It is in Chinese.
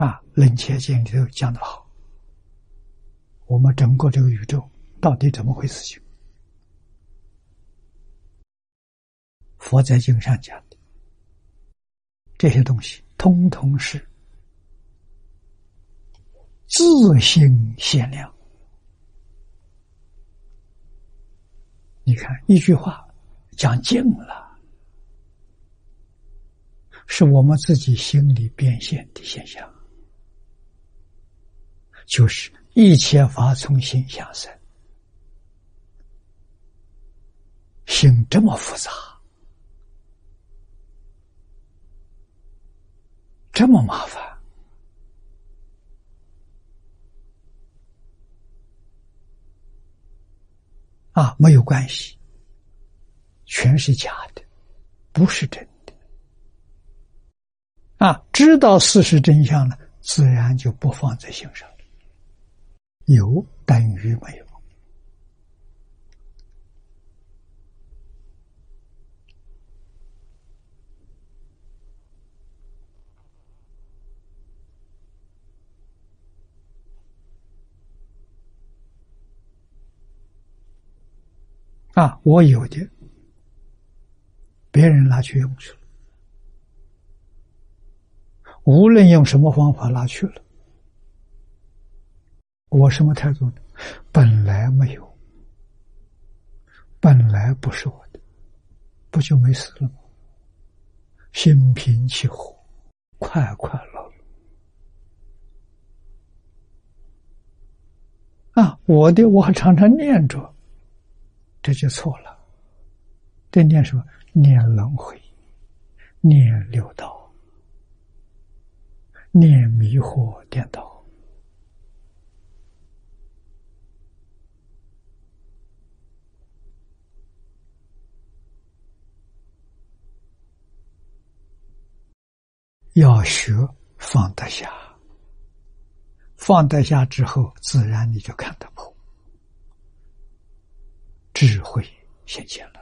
楞伽经里头讲得好，我们整个这个宇宙到底怎么回事情？佛在经上讲的这些东西，通通是自性限量。你看一句话讲尽了，是我们自己心里变现的现象，就是一切法从心想生，心这么复杂，这么麻烦没有关系，全是假的，不是真的知道事实真相了，自然就不放在心上了。有等于没有我有的别人拿去用去了，无论用什么方法拿去了，我什么态度呢？本来没有，本来不是我的，不就没事了吗？心平气和，快快乐乐我的我常常念着，这就错了。这念什么？念轮回，念六道，念迷惑颠倒。要学放得下，放得下之后，自然你就看得破，智慧显现了。